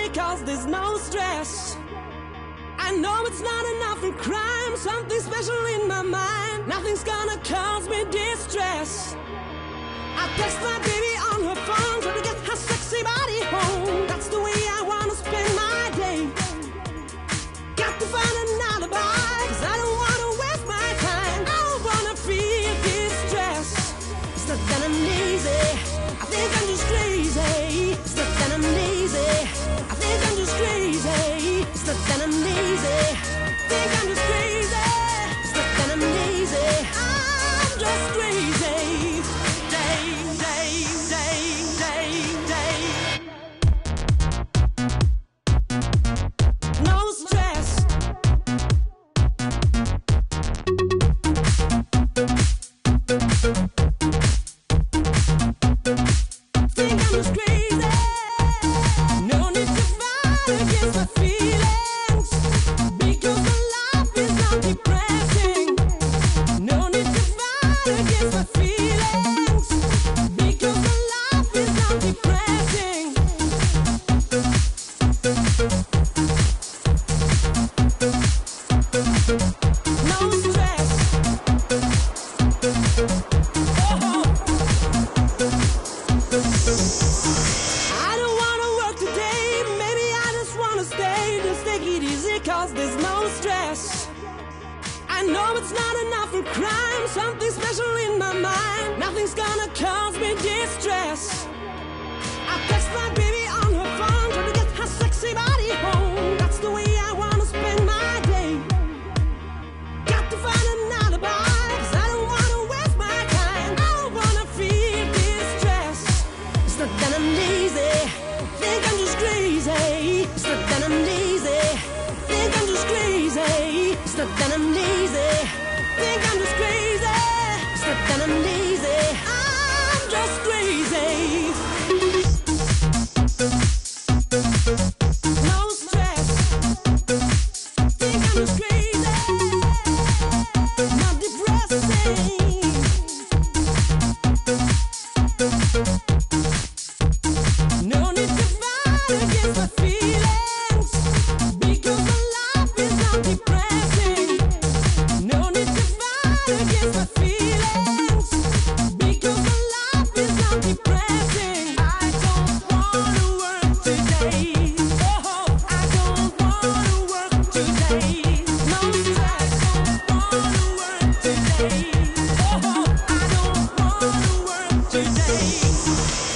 easy cause there's no stress. I know it's not enough for crime, something special in my mind. Nothing's gonna cause me distress. I text my baby on her phone, trying to get her sexy body home. That's the way I wanna spend my day. Got to find an alibi, cause I don't wanna waste my time. I don't wanna feel distress. It's not that I'm lazy, I think I'm just crazy. It's not that I'm lazy, I think I'm just crazy. It's not that I'm lazy, I think I'm just crazy. It's not that I'm lazy, I'm just crazy. No stress. Think I'm just crazy. No need to fight against my feelings, because my life is not depressing. No need to fight against my feelings, because my life is not depressing. No stress. Oh. I don't wanna work today, maybe I just wanna stay. Just take it easy cause there's no stress. I know it's not enough for crime, something special in my mind. Nothing's gonna cause me distress. I text my baby on her phone, trying to get her sexy body home. That's the way I wanna spend my day. Got to find an alibi, cause I don't wanna waste my time. I don't wanna feel distress. It's not that I'm lazy, think I'm just crazy. It's not that I'm lazy, think I'm just crazy. It's not that I'm lazy, think I'm just crazy. It's not that I'm lazy, I'm just crazy. No stress, think I'm just crazy. Not depressing. No need to fight against my feelings, because my life is not depressing. No need to fight against my feelings, because my life is not depressing. I don't wanna work today. Oh, I don't wanna work today. No stress, I don't wanna work today. Oh, I don't wanna work today.